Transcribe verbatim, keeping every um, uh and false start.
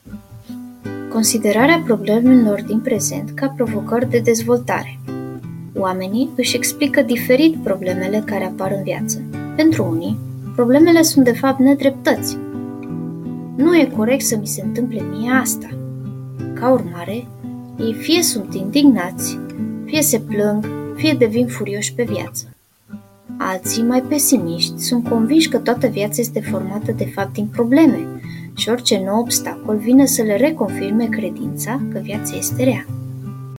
Considerarea problemelor din prezent ca provocări de dezvoltare. Oamenii își explică diferit problemele care apar în viață. Pentru unii, problemele sunt de fapt nedreptăți. Nu e corect să mi se întâmple mie asta. Ca urmare, ei fie sunt indignați, fie se plâng, fie devin furioși pe viață. Alții, mai pesimiști, sunt convinși că toată viața este formată de fapt din probleme și orice nou obstacol vine să le reconfirme credința că viața este rea.